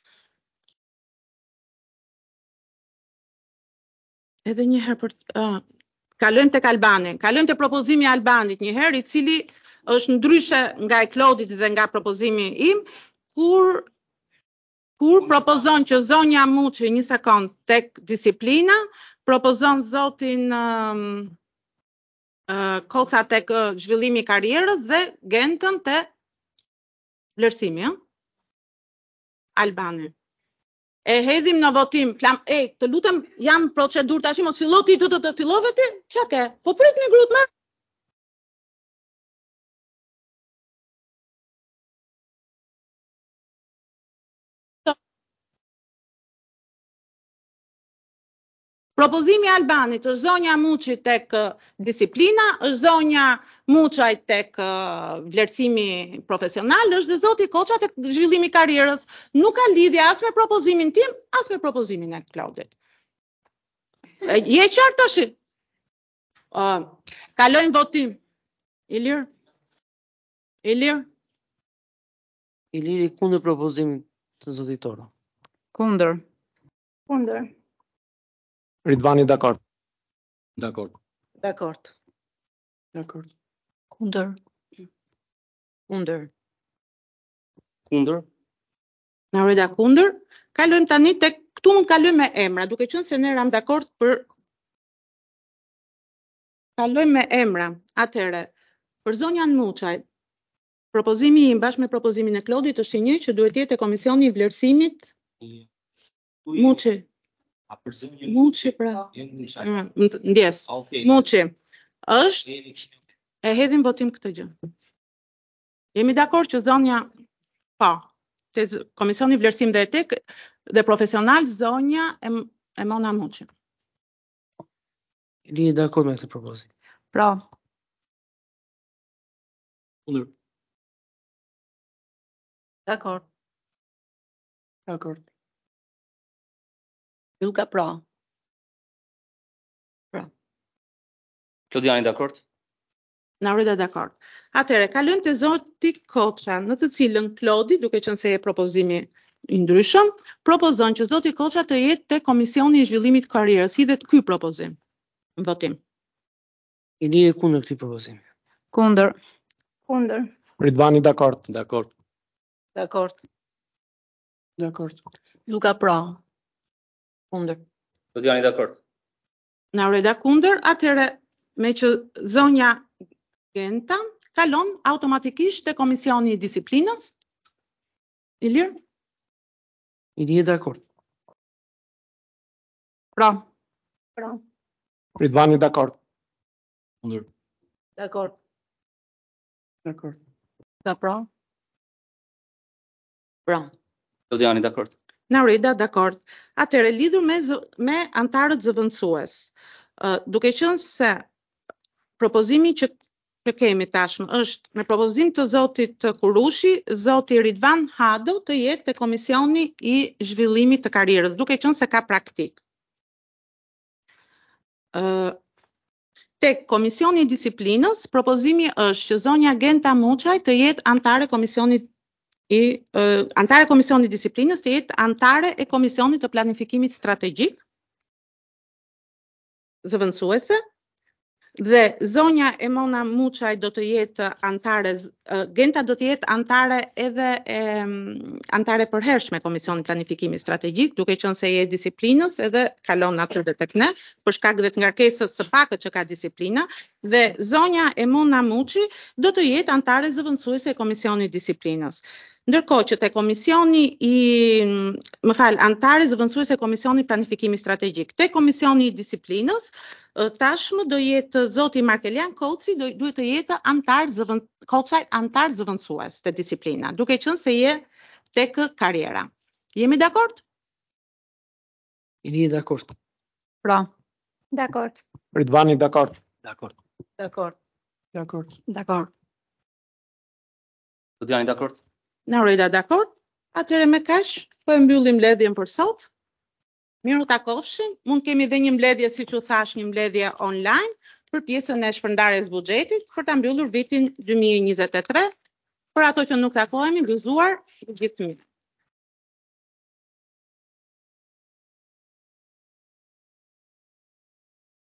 Edhe një herë për uh, kalojmë tek Albani. Kalojmë te propozimi i Albanit një herë, i cili është ndryshe nga e Klodit dhe nga propozimi im, kur kur propozon që zonja Muçi një sekond tek disiplina, propozon zotin um, uh, Koca tek uh, zhvillimi i karrierës dhe Gentën te vlerësimi, ëh? Albani. E hedhim në votim, flam, e, të lutem, jam procedur tash, mos fillo ti të të të fillove ti, çka ke? Po prit një grut më. Propozimi i Albanit është zonja Muçi tek uh, disiplina, është zonja Muçaj tek uh, vlerësimi profesional, është dhe zoti Koça tek zhvillimi i karrierës. Nuk ka lidhje as me propozimin tim, as me propozimin e Klodit. E, je qartë tash? Uh, kalojmë votim. Ilir? Ilir? Iliri kundër propozimit të zotit Toro. Kundër. Kundër. Ridvani dakord. Dakord. Dakord. Dakord. Kundër. Kundër. Kundër. Naurida kundër. Kalojmë tani tek këtu mund kalojmë me emra, duke qenë se ne ram dakord për kalojmë me emra. Atëherë, për zonjan Muçaj, propozimi im bashkë me propozimin e Klodit është i njëjtë që duhet jetë e komisioni i vlerësimit Muçi. Muçi pra. Ndjes. Muçi. Është e hedhim votim këtë gjë. Jemi dakord që zonja po, te komisioni i vlerësim dhe etik dhe profesional zonja Emona Muçi. Iliri dakord me këtë propozim. Pra. Kundër. Dakord. Dakord. Ilka pra. Pra. Klodiani dakord? Naurida dakord. Atëherë, kalojmë te zoti Koça, në të cilën Klodi, duke qenë se e propozimi i ndryshëm, propozon që zoti Koça të jetë te komisioni i zhvillimit të karrierës, hidhet ky propozim. Në votim. Iliri kundër këtij propozimi. Kundër. Kundër. Ridvani dakord. Dakord. Dakord. Dakord. Ilka pra. Kundër. Klodiani dakord? Naurida kundër, atëherë me që zonja Genta kalon automatikisht te komisioni i disiplinës. Ilir? Iliri dakord. Pra. Pra. Ridvani dakord. Kundër. Dakord. Dakord. Ka pra. Pra. Klodiani dakord? Naurida dakord. Atëherë lidhur me zë, me antarët zëvendësues. Uh, duke qenë se propozimi që që kemi tashmë është me propozim të zotit Kurushi, zoti Ridvan Hado të jetë te komisioni i zhvillimit të karrierës, duke qenë se ka praktik. Uh, tek komisioni i disiplinës, propozimi është që zonja Genta Muçaj të jetë antare komisionit i uh, antare komisioni i disiplinës të jetë antare e komisionit të planifikimit strategjik zëvendësuese. Dhe zonja Emona Muçaj do të jetë antare, uh, Genta do të jetë antare edhe e, antare përhershme Komisioni Planifikimi Strategjik, duke qenë se je disiplinës edhe kalon natyrë tek ne, për shkak dhe të ngarkesës së pakët që ka disiplina, dhe zonja Emona Muçi do të jetë antare zëvendësuese e Komisionit Disiplinës. Ndërkohë që te komisioni i, më fal, antare zëvendësuese e Komisionit Planifikimi Strategjik, te komisioni i disiplinës, tashmë do jetë zoti Markelian Koci, do duhet të jetë antar zëvend Kocaj antar zëvendësues te disiplina, duke qenë se je tek karriera. Jemi dakord? Iliri dakord. Pra. Dakord. Ridvani dakord. Dakord. Dakord. Dakord. Dakord. Klodiani dakord? Naurida dakord? Atëherë me kaq po e mbyllim mbledhjen për sot. Miru takofshim, mund kemi dhe një mbledhje, siç u thash, një mbledhje online për pjesën e shpërndarjes buxhetit për ta mbyllur vitin dy mijë e njëzet e tre. Për ato që nuk takohemi, gëzuar, gjithë mirë.